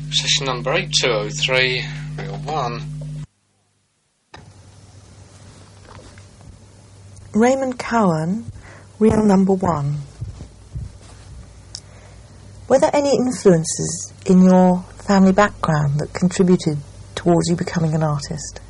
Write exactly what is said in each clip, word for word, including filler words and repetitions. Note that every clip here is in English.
Session number eight two oh three, reel one. Raymond Cowan, reel number one. Were there any influences in your family background that contributed towards you becoming an artist?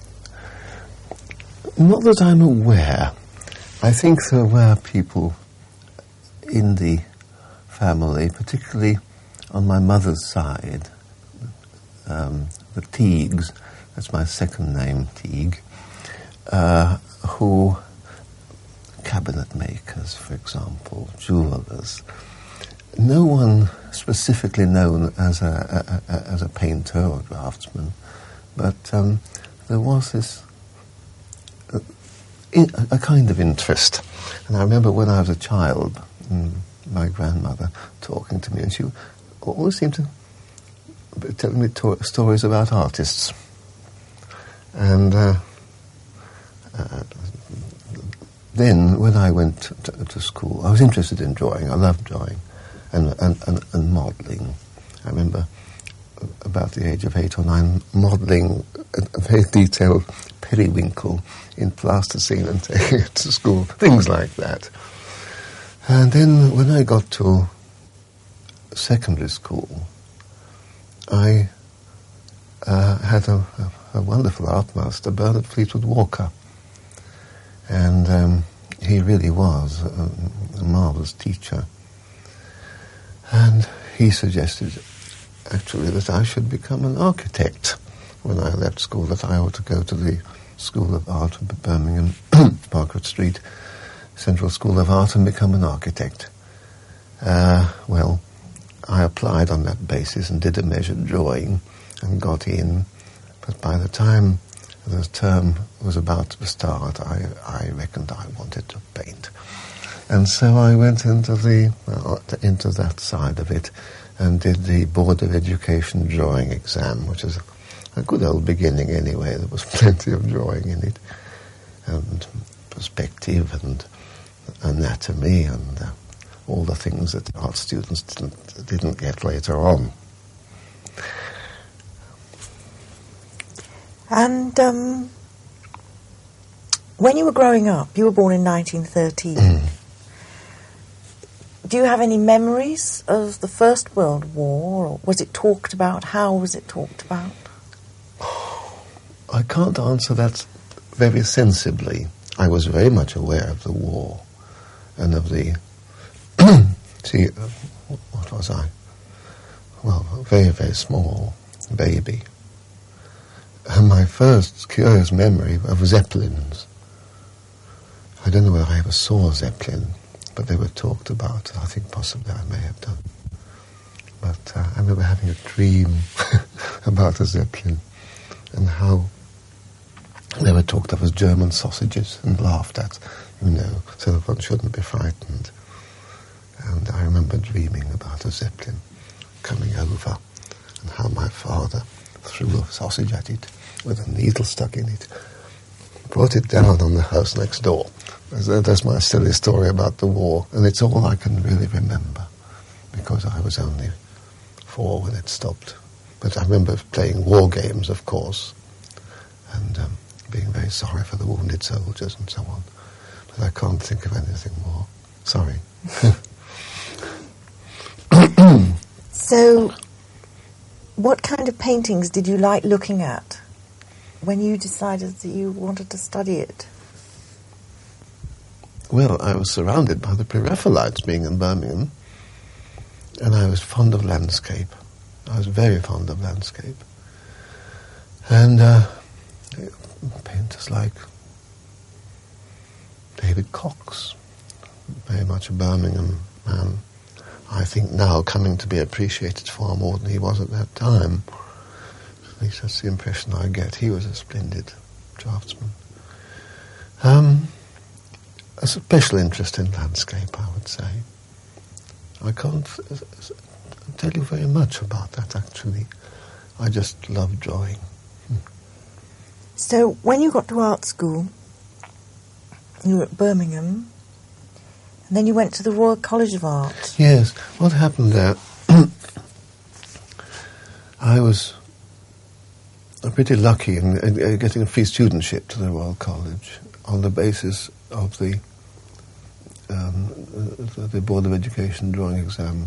Not that I'm aware. I think there were people in the family, particularly on my mother's side, um, the Teagues, that's my second name, Teague, uh, who, cabinet makers, for example, jewellers. No one specifically known as a, a, a as a painter or draftsman, but um, there was this uh, in, a, a kind of interest. And I remember when I was a child, mm, my grandmother talking to me, and she always seemed to be telling me to- stories about artists. And uh, uh, then, when I went to, to school, I was interested in drawing. I loved drawing and, and, and, and modelling. I remember about the age of eight or nine modelling a, a very detailed periwinkle in plasticine and taking it to school, things like that. And then when I got to secondary school, I uh, had a, a, a wonderful art master, Bernard Fleetwood Walker. And um, he really was a, a marvellous teacher. And he suggested, actually, that I should become an architect when I left school, that I ought to go to the School of Art of Birmingham, Parkwood Street, Central School of Art, and become an architect. Uh, well, I applied on that basis and did a measured drawing and got in. But by the time the term was about to start, I, I reckoned I wanted to paint. And so I went into the uh, into that side of it and did the Board of Education drawing exam, which is a, a good old beginning anyway. There was plenty of drawing in it, and perspective and anatomy and uh, all the things that art students didn't, didn't get later on. And um, when you were growing up, you were born in nineteen thirteen. Mm. Do you have any memories of the First World War, or was it talked about? How was it talked about? I can't answer that very sensibly. I was very much aware of the war and of the... See, uh, what was I? Well, very, very small baby. And my first curious memory of Zeppelins. I don't know whether I ever saw a Zeppelin, but they were talked about. I think possibly I may have done. But uh, I remember having a dream about a Zeppelin and how they were talked of as German sausages and laughed at, you know, so that one shouldn't be frightened. And I remember dreaming about a Zeppelin coming over and how my father threw a sausage at it with a needle stuck in it, brought it down on the house next door. That's my silly story about the war, and it's all I can really remember, because I was only four when it stopped. But I remember playing war games, of course, and um, being very sorry for the wounded soldiers and so on. But I can't think of anything more. Sorry. So, what kind of paintings did you like looking at when you decided that you wanted to study it? Well, I was surrounded by the Pre-Raphaelites being in Birmingham, and I was fond of landscape. I was very fond of landscape. And uh, painters like David Cox, very much a Birmingham man, I think now coming to be appreciated far more than he was at that time. At least that's the impression I get. He was a splendid draftsman. Um, a special interest in landscape, I would say. I can't f- f- tell you very much about that, actually. I just love drawing. Hmm. So, when you got to art school, you were at Birmingham, and then you went to the Royal College of Art. Yes. What happened there, I was pretty lucky in, in, in getting a free studentship to the Royal College on the basis of the, um, the, the Board of Education drawing exam.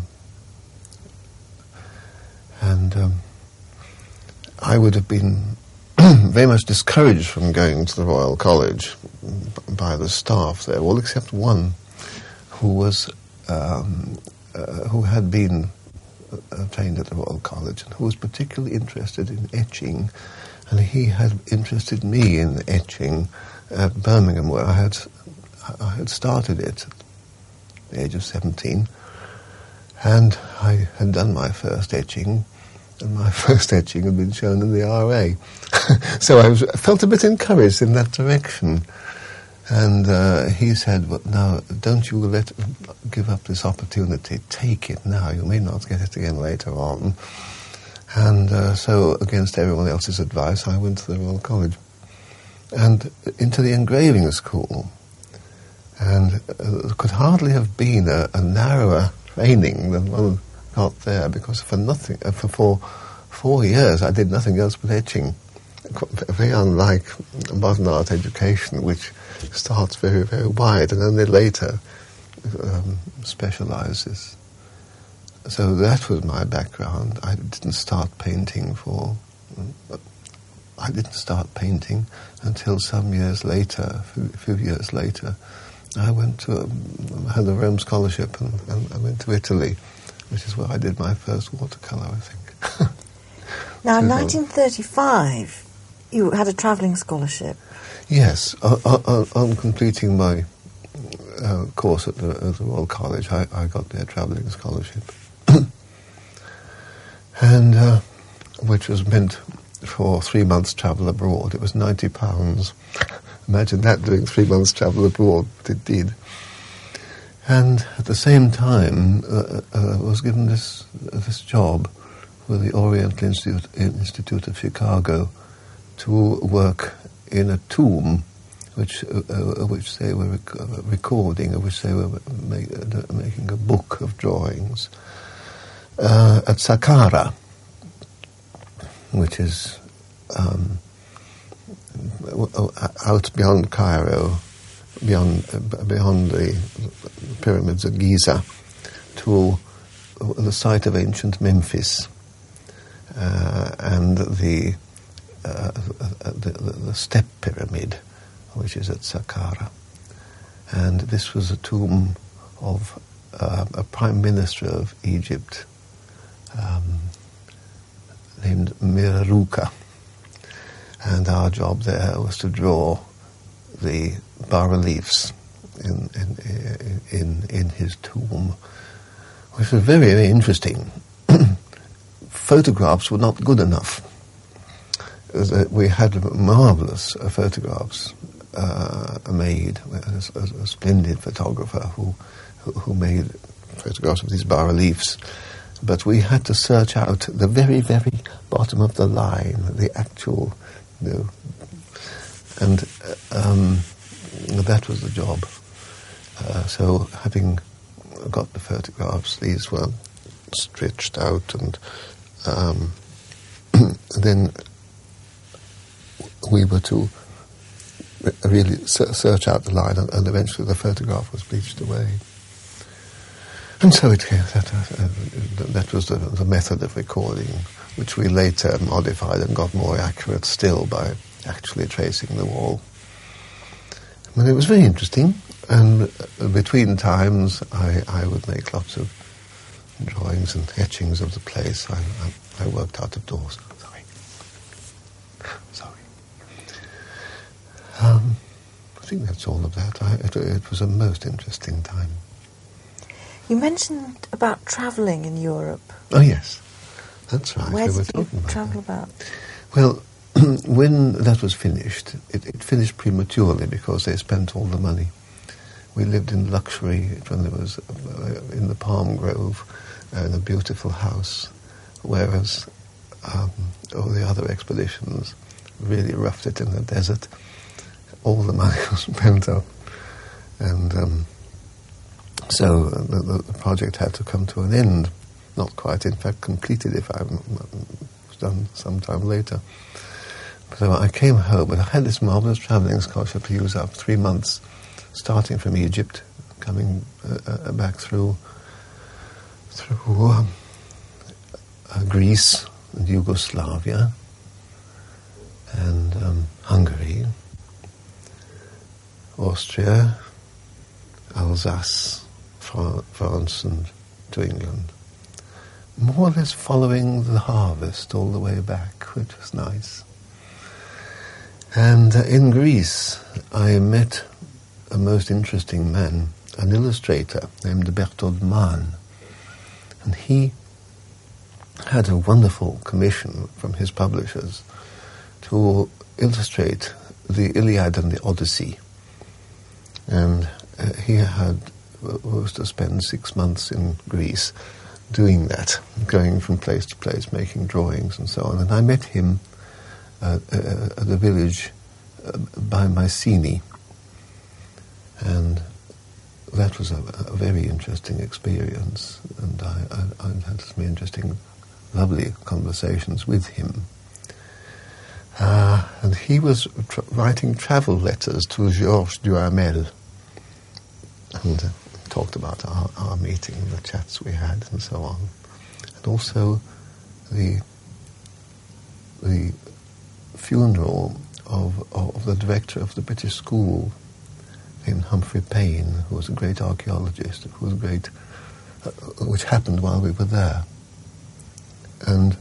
And um, I would have been very much discouraged from going to the Royal College by the staff there, all except one who was um, uh, who had been uh, trained at the Royal College and who was particularly interested in etching, and he had interested me in etching at Birmingham, where I had I had started it at the age of seventeen, and I had done my first etching. And my first etching had been shown in the R A. So I, was, I felt a bit encouraged in that direction. And uh, he said, well, now, don't you let give up this opportunity. Take it now. You may not get it again later on. And uh, so, against everyone else's advice, I went to the Royal College. And into the engraving school. And uh, there could hardly have been a, a narrower training than one got there, because for nothing, uh, for four, four years I did nothing else but etching. Very unlike modern art education, which starts very, very wide and only later um, specializes. So that was my background. I didn't start painting for. I didn't start painting until some years later, a few, a few years later. I went to um, had a Rome scholarship and, and I went to Italy, which is where I did my first watercolour, I think. Now, in nineteen thirty-five, you had a travelling scholarship. Yes, on, on, on completing my uh, course at the, at the Royal College, I, I got their travelling scholarship, and uh, which was meant for three months' travel abroad. It was ninety pounds. Imagine that, doing three months' travel abroad, but it did. And at the same time, uh, uh, was given this uh, this job with the Oriental Institute, Institute of Chicago to work in a tomb, which uh, uh, which they were rec- uh, recording, of which they were make, uh, making a book of drawings uh, at Saqqara, which is um, out beyond Cairo, beyond uh, beyond the pyramids of Giza, to the site of ancient Memphis, uh, and the, uh, the, the the step pyramid, which is at Saqqara. And this was a tomb of uh, a prime minister of Egypt um, named Miraruka. And our job there was to draw the bas-reliefs in, in, in, in his tomb, which was very, very interesting. Photographs were not good enough. We had marvellous uh, photographs uh, made. A, a, a splendid photographer who, who who made photographs of these bas-reliefs, but we had to search out the very, very bottom of the line, the actual, you know, and um, that was the job. Uh, so, having got the photographs, these were stretched out, and um, then we were to really search out the line, and, and eventually the photograph was bleached away. And so it that, uh, that was the, the method of recording, which we later modified and got more accurate still by actually tracing the wall. I mean, it was very interesting, and between times I, I would make lots of drawings and etchings of the place. I, I, I worked out of doors. Sorry. Sorry. Um, I think that's all of that. I, it, it was a most interesting time. You mentioned about travelling in Europe. Oh, yes. That's right. Where we were did you talking about travel that. about? Well, when that was finished, it, it finished prematurely because they spent all the money. We lived in luxury when there was uh, in the palm grove uh, in a beautiful house, whereas um, all the other expeditions really roughed it in the desert. All the money was spent up, and um, so the, the project had to come to an end. Not quite, in fact, completed, if I'm done some time later. So I came home, and I had this marvelous travelling scholarship to use up three months, starting from Egypt, coming uh, uh, back through through um, uh, Greece and Yugoslavia and um, Hungary, Austria, Alsace, Fra- France, and to England. More or less following the harvest all the way back, which was nice. And uh, in Greece, I met a most interesting man, an illustrator named Berthold Mann. And he had a wonderful commission from his publishers to illustrate the Iliad and the Odyssey. And uh, he had was to spend six months in Greece doing that, going from place to place, making drawings and so on. And I met him Uh, uh, at the village uh, by Mycenae, and that was a, a very interesting experience, and I, I, I had some interesting, lovely conversations with him. Uh, and he was tra- writing travel letters to Georges Duhamel, and uh, talked about our, our meeting, the chats we had, and so on, and also the the funeral of, of the director of the British School named Humphrey Payne, who was a great archaeologist, who was a great, uh, which happened while we were there. And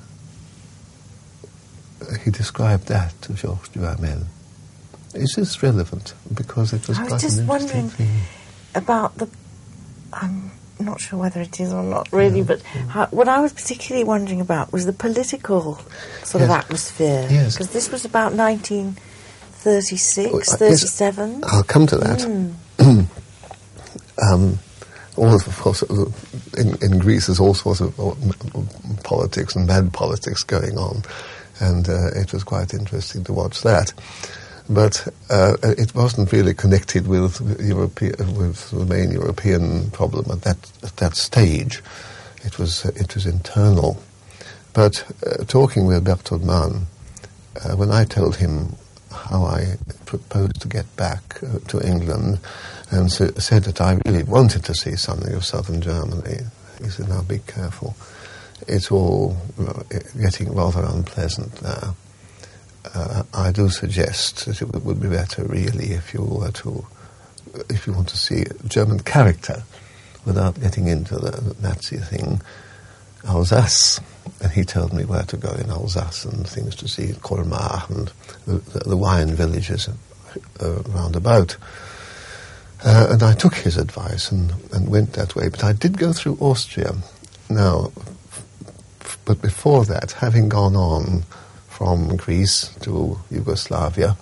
he described that to Georges Duhamel. Is this relevant? Because it was I was quite just an interesting wondering thing. about the... I'm not sure whether it is or not really, Yeah, but yeah. how, what I was particularly wondering about was the political sort of Yes. atmosphere. Yes. Because this was about nineteen thirty-six, Oh, uh, yes, thirty-seven. I'll come to that. Mm. um, all of, of course, in, in Greece there's all sorts of uh, politics and bad politics going on, and uh, it was quite interesting to watch that. But uh, it wasn't really connected with European, with the main European problem at that at that stage. It was uh, it was internal. But uh, talking with Berthold Mann, uh, when I told him how I proposed to get back uh, to England, and so, said that I really wanted to see something of southern Germany, he said, "Now be careful. It's all uh, getting rather unpleasant there. Uh, I do suggest that it would, would be better, really, if you were to, if you want to see German character, without getting into the, the Nazi thing, Alsace." And he told me where to go in Alsace and things to see, Colmar and the, the, the wine villages uh, round about. Uh, and I took his advice and, and went that way. But I did go through Austria. Now, f- but before that, having gone on from Greece to Yugoslavia,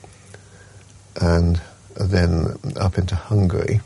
and then up into Hungary.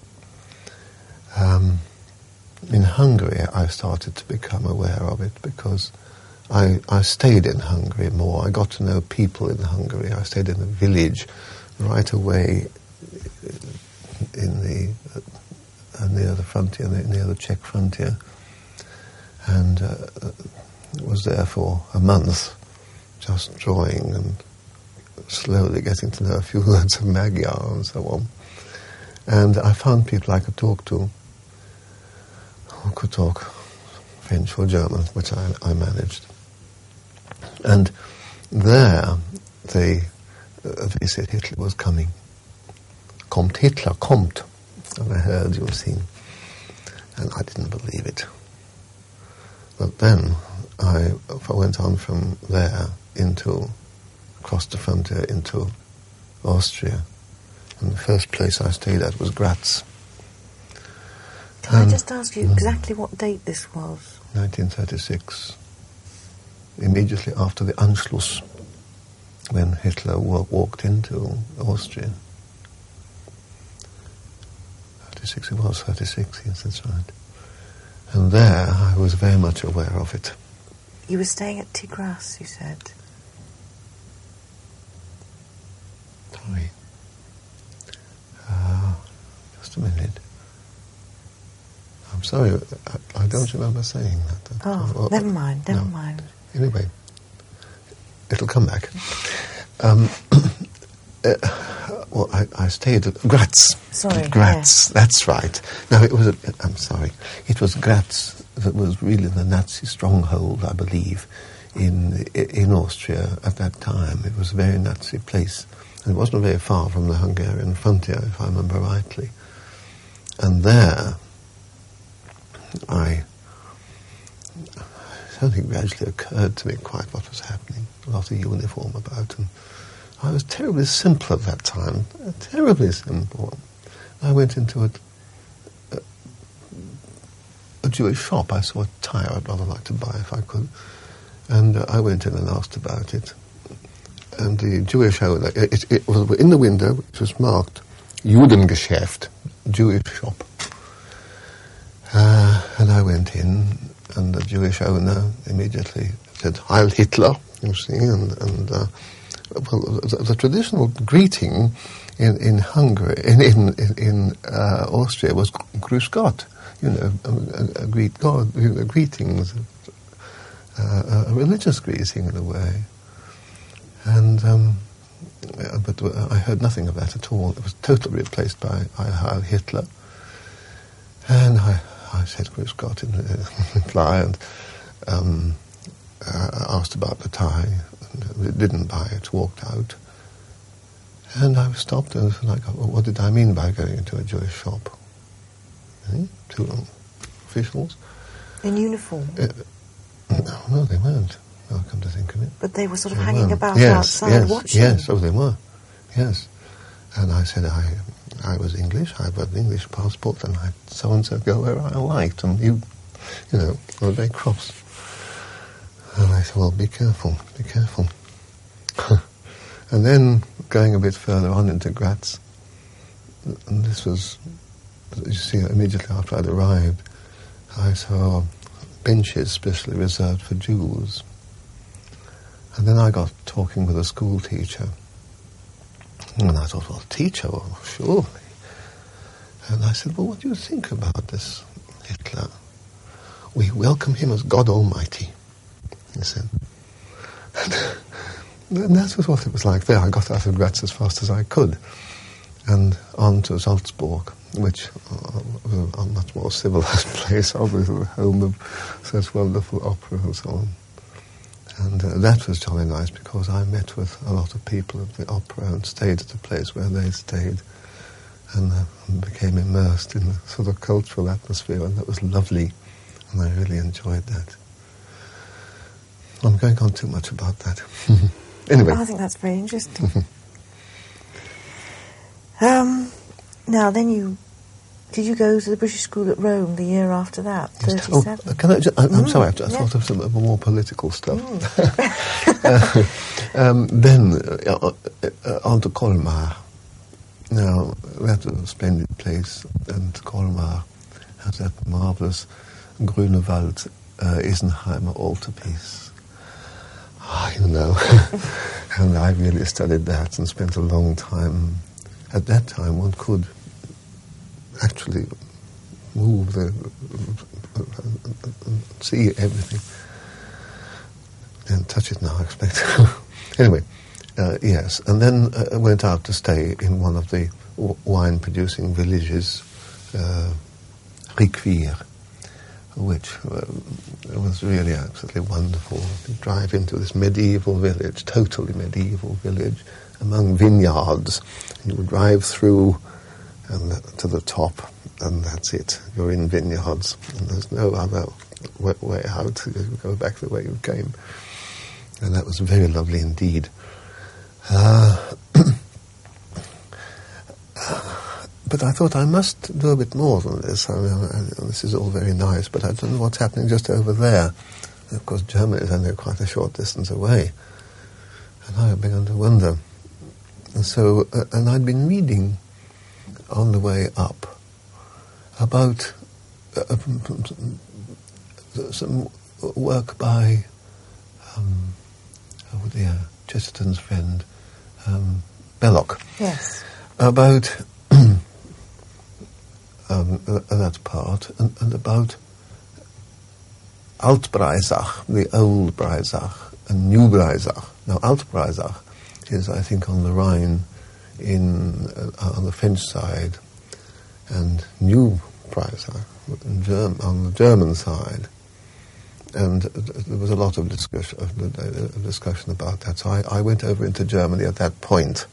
Um, in Hungary, I started to become aware of it because I, I stayed in Hungary more. I got to know people in Hungary. I stayed in a village right away in the uh, near the frontier, near the Czech frontier, and uh, was there for a month, just drawing and slowly getting to know a few words of Magyar and so on. And I found people I could talk to who could talk French or German, which I, I managed. And there they, uh, they said Hitler was coming. Kommt Hitler, kommt. And I heard, you've seen. And I didn't believe it. But then I went on from there into, across the frontier into Austria. And the first place I stayed at was Graz. Can um, I just ask you exactly what date this was? nineteen thirty-six. Immediately after the Anschluss, when Hitler wa- walked into Austria. thirty-six, it was thirty-six, yes, that's right. And there I was very much aware of it. You were staying at Tigras, you said. Sorry. Uh, just a minute. I'm sorry, I, I don't remember saying that. Oh, Well, never mind, never no. mind. Anyway, it'll come back. Um, uh, well, I, I stayed at Graz. Sorry, Graz, yeah. That's right. No, it was, a, I'm sorry, it was Graz that was really the Nazi stronghold, I believe, in in Austria at that time. It was a very Nazi place. And it wasn't very far from the Hungarian frontier, if I remember rightly. And there, I, something gradually occurred to me quite what was happening. A lot of uniform about, and I was terribly simple at that time, terribly simple. I went into a, a, a Jewish shop. I saw a tire I'd rather like to buy if I could. And uh, I went in and asked about it. And the Jewish owner, it, it was in the window, it was marked Judengeschäft, Jewish shop. Uh, and I went in, and the Jewish owner immediately said, Heil Hitler, you see, and, and uh, well, the, the traditional greeting in, in Hungary, in, in, in uh, Austria was Grüß Gott, you know, a, a, a greet God, you know, greetings, uh, a religious greeting in a way. And, um, but I heard nothing of that at all. It was totally replaced by Heil Hitler. And I, I said, Grüß Gott in reply, and um, uh, asked about the tie. And didn't buy it, walked out. And I was stopped and was like, well, what did I mean by going into a Jewish shop? Eh? Two officials. In uniform? Uh, no, no, they weren't. I'll come to think of it. But they were sort of they hanging were. about yes, outside yes, watching? Yes, oh, they were. Yes. And I said I I was English, I had an English passport, and I so-and-so go where I liked, and you, you know, I was very cross. And I said, well, be careful, be careful. And then, going a bit further on into Graz, and this was, you see, immediately after I'd arrived, I saw benches specially reserved for Jews. And then I got talking with a school teacher. And I thought, well, teacher, well, surely. And I said, well, what do you think about this Hitler? We welcome him as God Almighty, he said. And that was what it was like there. I got out of Graz as fast as I could. And on to Salzburg, which uh, was a much more civilized place, obviously the home of such wonderful opera and so on. And uh, that was jolly nice because I met with a lot of people of the opera and stayed at the place where they stayed, and, uh, and became immersed in the sort of cultural atmosphere, and that was lovely, and I really enjoyed that. I'm going on too much about that. Anyway. I think that's very interesting. um, now, then you... Did you go to the British School at Rome the year after that, thirty-seven? Oh, can I just, I, I'm mm, sorry, I, I yeah. thought of some of the more political stuff. Mm. uh, um, then, uh, uh, on to Colmar. Now, that's a splendid place, and Colmar has that marvellous Grunewald uh, Isenheimer altarpiece. Ah, you know, and I really studied that and spent a long time. At that time, one could actually move the, see everything. And touch it now, I expect. Anyway, uh, yes. And then uh, I went out to stay in one of the w- wine-producing villages, uh, Riquewihr, which uh, was really absolutely wonderful. You drive into this medieval village, totally medieval village, among vineyards. And you would drive through and to the top, and that's it. You're in vineyards, and there's no other way, way out. You go back the way you came. And that was very lovely indeed. Uh, but I thought I must do a bit more than this. I mean, I, this is all very nice, but I don't know what's happening just over there. And of course, Germany is only quite a short distance away. And I began to wonder. And so, uh, and I'd been reading on the way up about uh, some work by um, oh dear, Chesterton's friend um, Belloc. Yes. About um, uh, that part, and, and about Alt-Breisach, the old Breisach, and New Breisach. Now, Alt Breisach is, I think, on the Rhine, in uh, on the French side, and New Breisach in Germ- on the German side. And uh, there was a lot of discussion, uh, discussion about that. So I, I went over into Germany at that point,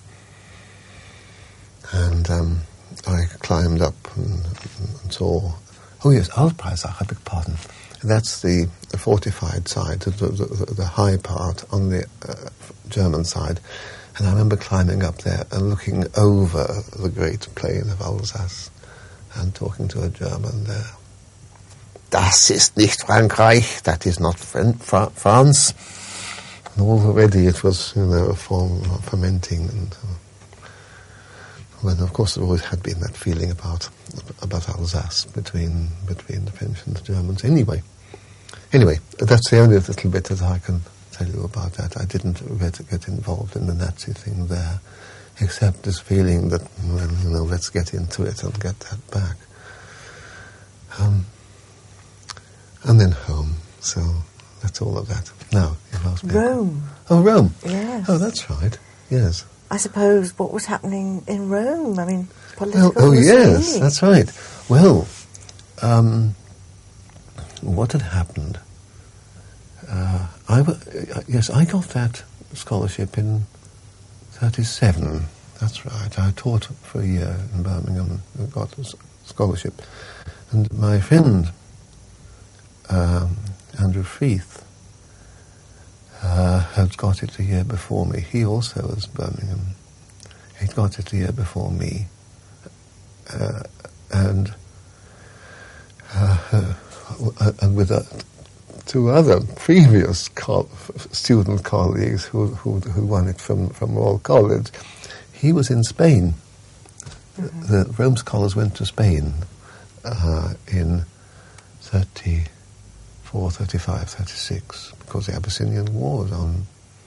and um, I climbed up and, and saw. Oh yes, Alt Breisach, I beg pardon. That's the, the fortified side, the, the, the high part on the uh, German side. And I remember climbing up there and looking over the great plain of Alsace and talking to a German there. Das ist nicht Frankreich, that is not Fran- Fra- France. And already it was, you know, form, fermenting. And uh, well, of course, there always had been that feeling about about Alsace between between the French and the Germans. Anyway, anyway, that's the only little bit that I can tell you about that. I didn't get, get involved in the Nazi thing there, except this feeling that, well, you know, let's get into it and get that back. Um, and then home. So that's all of that. Now, you've asked me. Rome. Oh, Rome. Yes. Oh, that's right. Yes. I suppose what was happening in Rome, I mean, political Oh, oh yes, Mussolini. that's right. Well, um, what had happened? Uh, I w- uh, yes, I got that scholarship in thirty-seven. That's right. I taught for a year in Birmingham and got a s- scholarship. And my friend, um, Andrew Freeth, uh, had got it a year before me. He also was Birmingham. He'd got it a year before me. Uh, and uh, uh, and with uh, two other previous co- student colleagues who, who who won it from, from Royal College, he was in Spain. Mm-hmm. The Rome scholars went to Spain uh, in thirty-four, thirty-five, thirty-six because the Abyssinian War was on.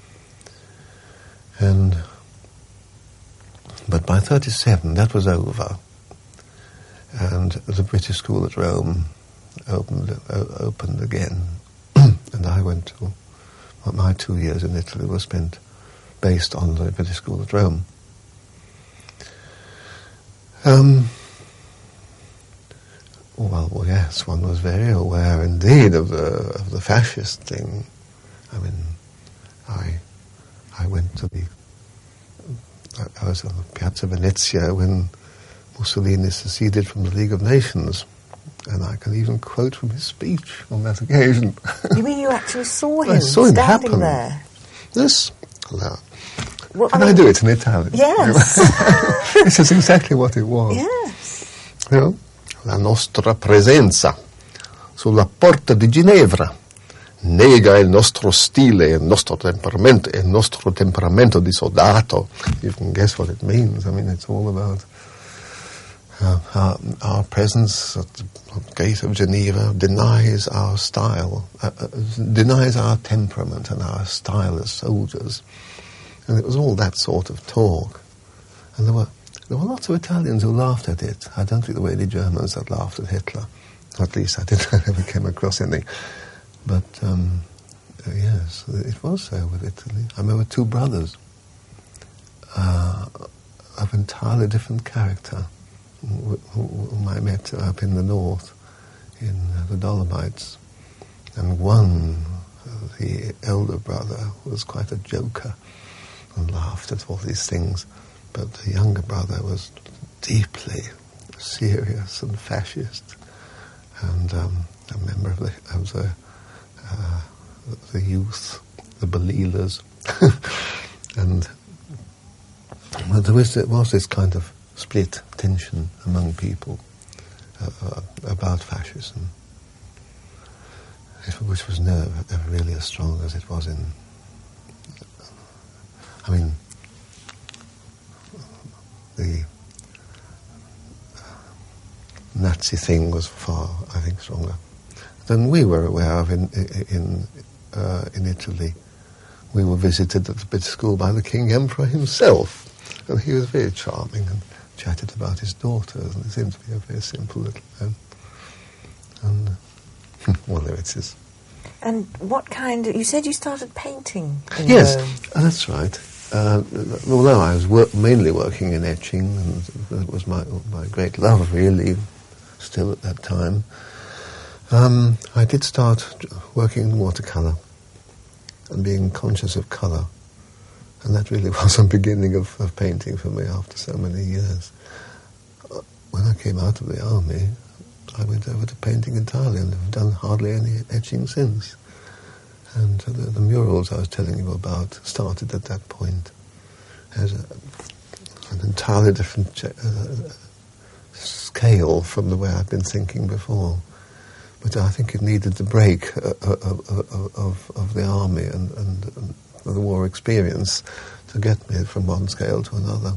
And but by thirty-seven, that was over. And the British School at Rome opened uh, opened again, and I went to well, my two years in Italy were spent based on the British School at Rome. Um, well, well, yes, one was very aware indeed of the of the fascist thing. I mean, I I went to the I was on the Piazza Venezia when Mussolini seceded from the League of Nations, and I can even quote from his speech on that occasion. You mean you actually saw him I saw him standing happen. there? Yes. Well, Well, can I I, mean, do it in Italian? Yes. This is exactly what it was. Yes. You know, la nostra presenza sulla porta di Ginevra nega il nostro stile, il nostro temperamento, il nostro temperamento di soldato. You can guess what it means. I mean, it's all about uh, our, our presence at the gate of Geneva denies our style, uh, uh, denies our temperament and our style as soldiers. And it was all that sort of talk. And there were there were lots of Italians who laughed at it. I don't think there were any Germans that laughed at Hitler. At least I didn't. I never came across any. But, um, uh, yes, it was so with Italy. I remember two brothers uh, of entirely different character wh- wh- whom I met up in the north, in uh, the Dolomites. And one, uh, the elder brother, was quite a joker and laughed at all these things. But the younger brother was deeply serious and fascist. And um, a member of the, of the Uh, the youth, the Believers, and well, there was, there was this kind of split tension among people uh, uh, about fascism, which was never, never really as strong as it was in. I mean, the Nazi thing was far, I think, stronger than we were aware of in in uh, in Italy. We were visited at the British School by the King Emperor himself, and he was very charming and chatted about his daughters, and he seemed to be a very simple little man. And well, there it is. And what kind of... You said you started painting in Yes, Rome. uh, that's right. Uh, although I was work, mainly working in etching, and that was my my great love, really, still at that time, um, I did start working in watercolour and being conscious of colour. And that really was the beginning of, of painting for me after so many years. When I came out of the army, I went over to painting entirely and have done hardly any etching since. And uh, the, the murals I was telling you about started at that point as a, an entirely different ch- uh, scale from the way I'd been thinking before. But I think it needed the break uh, of, of, of, of the army and, and, and the war experience to get me from one scale to another.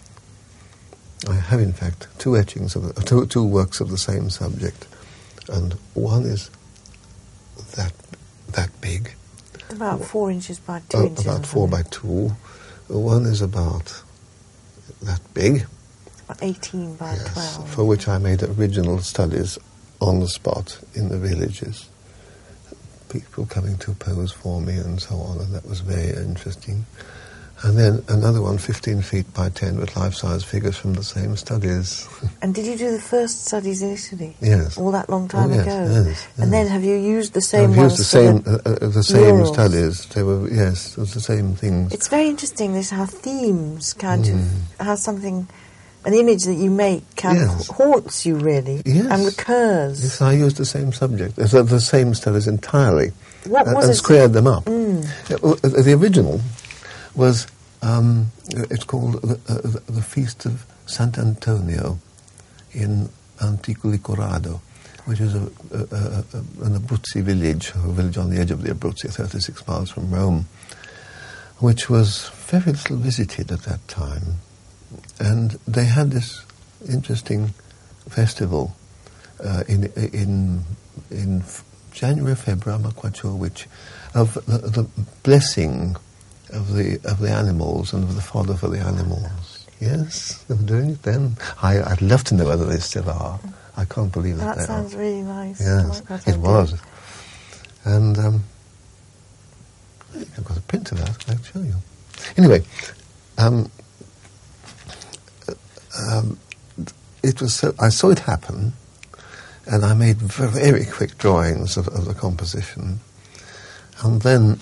I have, in fact, two etchings of the, two, two works of the same subject, and one is that that big, About four inches by two uh, inches. about four by two. One is about that big, About eighteen by yes, twelve. for which I made original studies on the spot in the villages. People coming to pose for me and so on, and that was very interesting. And then another one, fifteen feet by ten, with life-size figures from the same studies. And did you do the first studies in Italy? Yes. All that long time Oh, yes, ago? yes, yes. And then have you used the same I've ones used the for same, the uh, uh, the same murals? studies. They were, yes, it was the same things. It's very interesting this how themes kind Mm. of, how something, an image that you make kind Yes. of haunts you really Yes. and recurs. Yes, I used the same subject, uh, the, the same studies entirely, What and, was and it? squared them up. Mm. Uh, well, uh, the original was, um, it's called the, uh, the, the Feast of Sant'Antonio in Antico Corrado, which is a, a, a, a, an Abruzzi village, a village on the edge of the Abruzzi, thirty-six miles from Rome, which was very little visited at that time. And they had this interesting festival uh, in in in January, February, I'm not quite sure which, of the, the blessing of the of the animals and of the fodder for the animals. Yes, they were doing it then. I, I'd love to know whether they still are. I can't believe that, That they sounds are. really nice. I Yes, like that it idea. was. And um, I've got a print of that. I'll show you. Anyway, um, um, it was so, I saw it happen, and I made very, very quick drawings of, of the composition, and then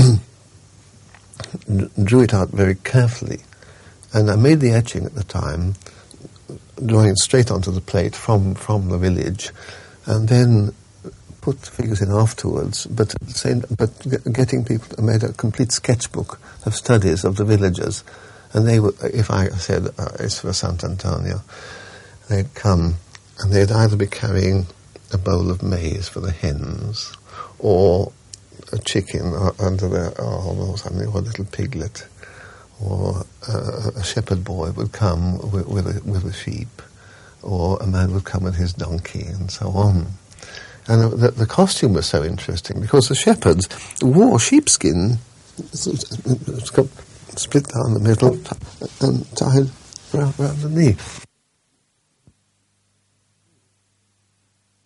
drew it out very carefully. And I made the etching at the time, drawing it straight onto the plate from, from the village, and then put the figures in afterwards, but at the same, but g- getting people to made a complete sketchbook of studies of the villagers, and they would, if I said uh, it's for Sant'Antonio, they'd come and they'd either be carrying a bowl of maize for the hens, or a chicken uh, under their arm, or something, or a little piglet, or uh, a shepherd boy would come with, with, a, with a sheep, or a man would come with his donkey, and so on. And the, the costume was so interesting because the shepherds wore sheepskin, it's got split down the middle and tied round, round the knee.